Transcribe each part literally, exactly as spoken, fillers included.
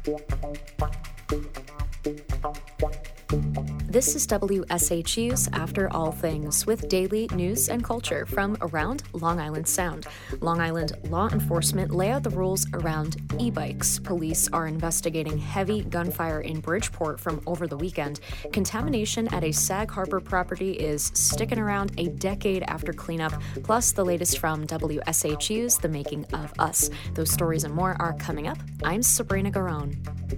This is W S H U's After All Things, with daily news and culture from around Long Island Sound. Long Island law enforcement lay out the rules around e-bikes. Police are investigating heavy gunfire in Bridgeport from over the weekend. Contamination at a Sag Harbor property is sticking around a decade after cleanup. Plus, the latest from W S H U's The Making of Us. Those stories and more are coming up. I'm Sabrina Garone.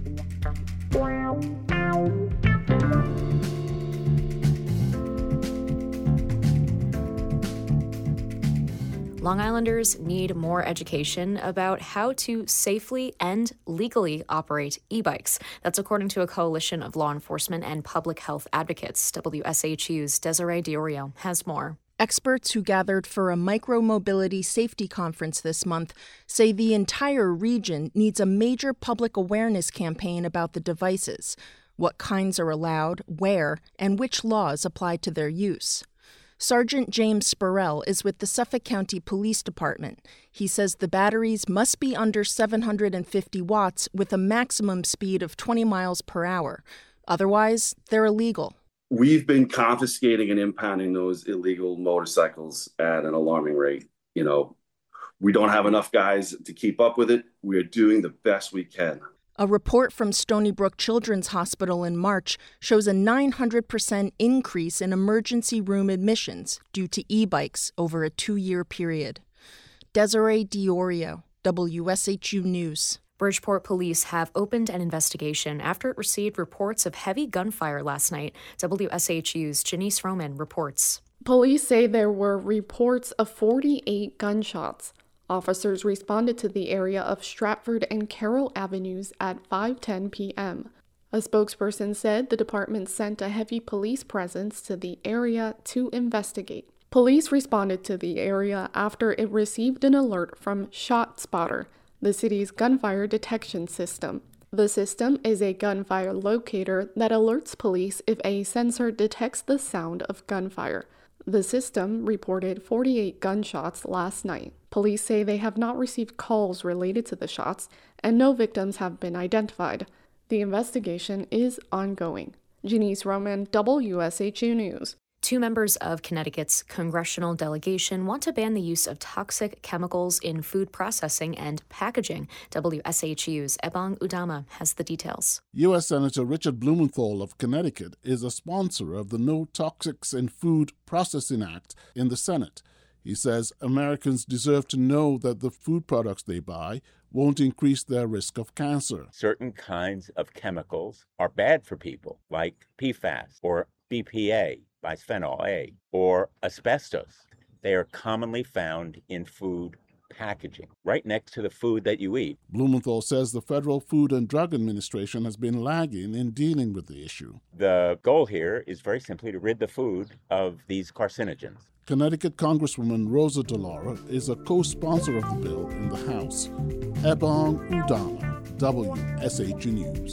Long Islanders need more education about how to safely and legally operate e-bikes. That's according to a coalition of law enforcement and public health advocates. W S H U's Desiree Diorio has more. Experts who gathered for a micro-mobility safety conference this month say the entire region needs a major public awareness campaign about the devices, what kinds are allowed, where, and which laws apply to their use. Sergeant James Spurrell is with the Suffolk County Police Department. He says the batteries must be under seven hundred fifty watts with a maximum speed of twenty miles per hour. Otherwise, they're illegal. We've been confiscating and impounding those illegal motorcycles at an alarming rate. You know, we don't have enough guys to keep up with it. We are doing the best we can. A report from Stony Brook Children's Hospital in March shows a nine hundred percent increase in emergency room admissions due to e-bikes over a two-year period. Desiree Diorio, W S H U News. Bridgeport police have opened an investigation after it received reports of heavy gunfire last night. W S H U's Janice Roman reports. Police say there were reports of forty-eight gunshots. Officers responded to the area of Stratford and Carroll Avenues at five ten p.m. A spokesperson said the department sent a heavy police presence to the area to investigate. Police responded to the area after it received an alert from ShotSpotter, the city's gunfire detection system. The system is a gunfire locator that alerts police if a sensor detects the sound of gunfire. The system reported forty-eight gunshots last night. Police say they have not received calls related to the shots, and no victims have been identified. The investigation is ongoing. Janice Roman, W S H U News. Two members of Connecticut's congressional delegation want to ban the use of toxic chemicals in food processing and packaging. W S H U's Ebong Udama has the details. U S Senator Richard Blumenthal of Connecticut is a sponsor of the No Toxics in Food Processing Act in the Senate. He says Americans deserve to know that the food products they buy won't increase their risk of cancer. Certain kinds of chemicals are bad for people, like P FAS or B P A, bisphenol A, or asbestos. They are commonly found in food packaging, right next to the food that you eat. Blumenthal says the Federal Food and Drug Administration has been lagging in dealing with the issue. The goal here is very simply to rid the food of these carcinogens. Connecticut Congresswoman Rosa DeLauro is a co-sponsor of the bill in the House. Ebong Udama, W S H U News.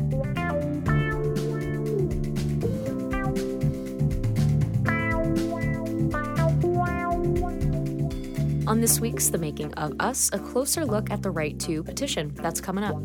On this week's The Making of Us, a closer look at the right to petition. That's coming up.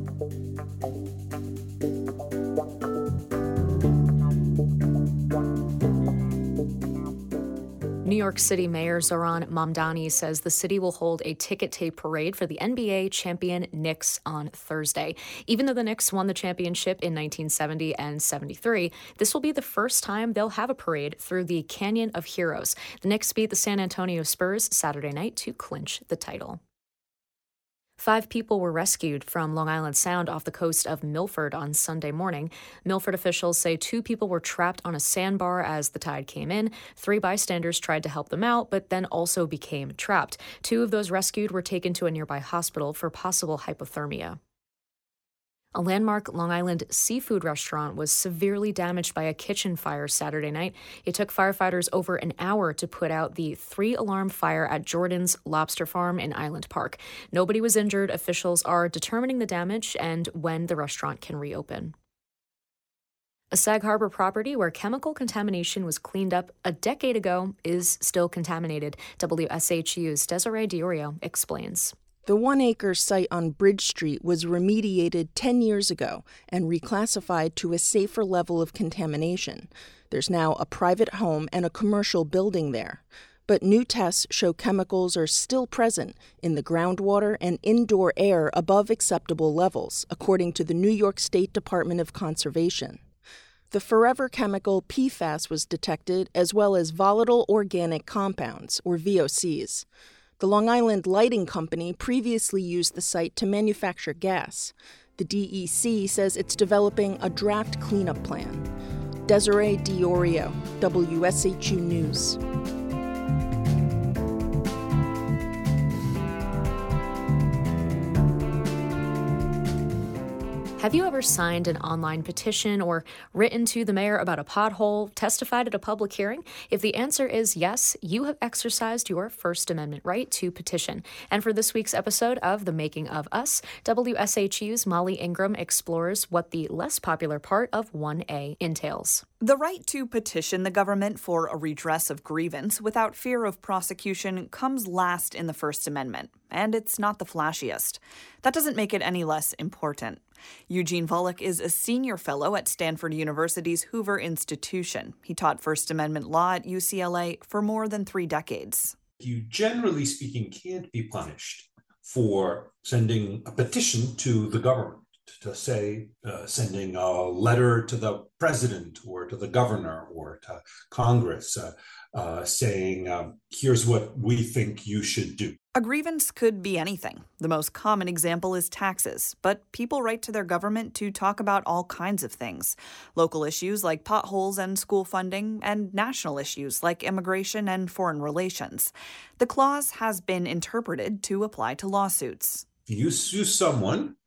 New York City Mayor Zohran Mamdani says the city will hold a ticket tape parade for the N B A champion Knicks on Thursday. Even though the Knicks won the championship in nineteen seventy and seventy-three, this will be the first time they'll have a parade through the Canyon of Heroes. The Knicks beat the San Antonio Spurs Saturday night to clinch the title. Five people were rescued from Long Island Sound off the coast of Milford on Sunday morning. Milford officials say two people were trapped on a sandbar as the tide came in. Three bystanders tried to help them out, but then also became trapped. Two of those rescued were taken to a nearby hospital for possible hypothermia. A landmark Long Island seafood restaurant was severely damaged by a kitchen fire Saturday night. It took firefighters over an hour to put out the three-alarm fire at Jordan's Lobster Farm in Island Park. Nobody was injured. Officials are determining the damage and when the restaurant can reopen. A Sag Harbor property where chemical contamination was cleaned up a decade ago is still contaminated. W S H U's Desiree Diorio explains. The one-acre site on Bridge Street was remediated ten years ago and reclassified to a safer level of contamination. There's now a private home and a commercial building there. But new tests show chemicals are still present in the groundwater and indoor air above acceptable levels, according to the New York State Department of Conservation. The forever chemical P FAS was detected, as well as volatile organic compounds, or V O Cs. The Long Island Lighting Company previously used the site to manufacture gas. The D E C says it's developing a draft cleanup plan. Desiree Diorio, W S H U News. Have you ever signed an online petition or written to the mayor about a pothole, testified at a public hearing? If the answer is yes, you have exercised your First Amendment right to petition. And for this week's episode of The Making of Us, W S H U's Molly Ingram explores what the less popular part of one A entails. The right to petition the government for a redress of grievance without fear of prosecution comes last in the First Amendment, and it's not the flashiest. That doesn't make it any less important. Eugene Volokh is a senior fellow at Stanford University's Hoover Institution. He taught First Amendment law at U C L A for more than three decades. You, generally speaking, can't be punished for sending a petition to the government, to say, uh, sending a letter to the president or to the governor or to Congress uh, uh, saying, uh, here's what we think you should do. A grievance could be anything. The most common example is taxes, but people write to their government to talk about all kinds of things. Local issues like potholes and school funding, and national issues like immigration and foreign relations. The clause has been interpreted to apply to lawsuits. You sue someone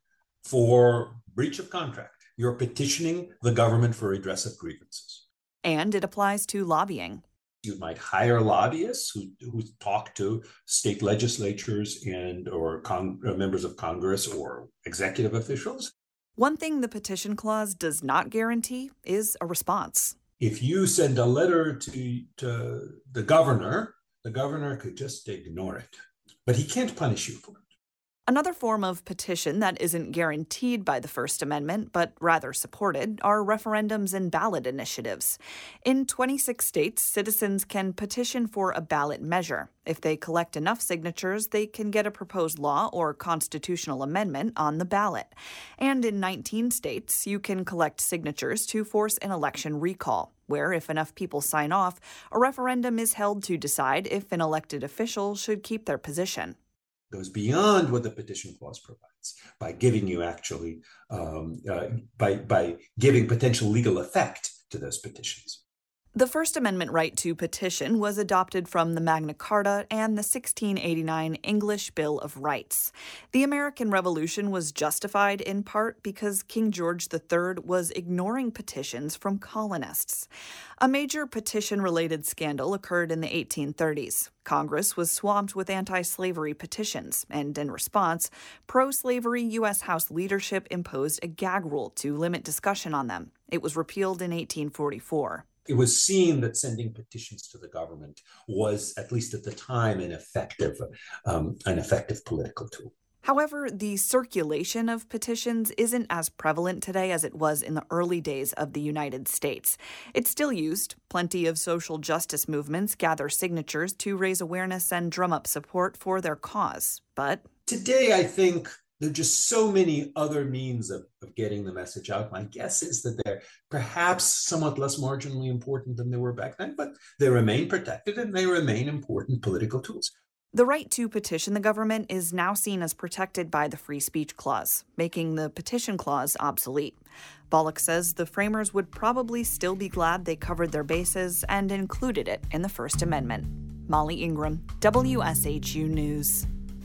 for breach of contract. You're petitioning the government for redress of grievances. And it applies to lobbying. You might hire lobbyists who, who talk to state legislatures and or con- members of Congress or executive officials. One thing the petition clause does not guarantee is a response. If you send a letter to, to the governor, the governor could just ignore it, but he can't punish you for it. Another form of petition that isn't guaranteed by the First Amendment, but rather supported, are referendums and ballot initiatives. In twenty-six states, citizens can petition for a ballot measure. If they collect enough signatures, they can get a proposed law or constitutional amendment on the ballot. And in nineteen states, you can collect signatures to force an election recall, where if enough people sign off, a referendum is held to decide if an elected official should keep their position. Goes beyond what the petition clause provides by giving you actually, um, uh, by, by giving potential legal effect to those petitions. The First Amendment right to petition was adopted from the Magna Carta and the sixteen eighty-nine English Bill of Rights. The American Revolution was justified in part because King George the Third was ignoring petitions from colonists. A major petition-related scandal occurred in the eighteen thirties. Congress was swamped with anti-slavery petitions, and in response, pro-slavery U S House leadership imposed a gag rule to limit discussion on them. It was repealed in eighteen forty-four. It was seen that sending petitions to the government was, at least at the time, an effective, um, an effective political tool. However, the circulation of petitions isn't as prevalent today as it was in the early days of the United States. It's still used. Plenty of social justice movements gather signatures to raise awareness and drum up support for their cause. But today, I think there are just so many other means of, of getting the message out. My guess is that they're perhaps somewhat less marginally important than they were back then, but they remain protected and they remain important political tools. The right to petition the government is now seen as protected by the Free Speech Clause, making the Petition Clause obsolete. Volokh says the framers would probably still be glad they covered their bases and included it in the First Amendment. Molly Ingram, W S H U News.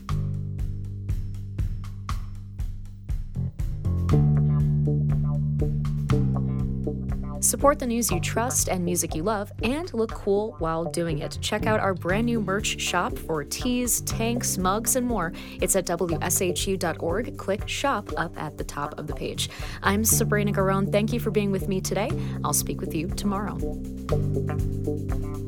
Support the news you trust and music you love, and look cool while doing it. Check out our brand new merch shop for tees, tanks, mugs, and more. It's at W S H U dot org. Click shop up at the top of the page. I'm Sabrina Garone. Thank you for being with me today. I'll speak with you tomorrow.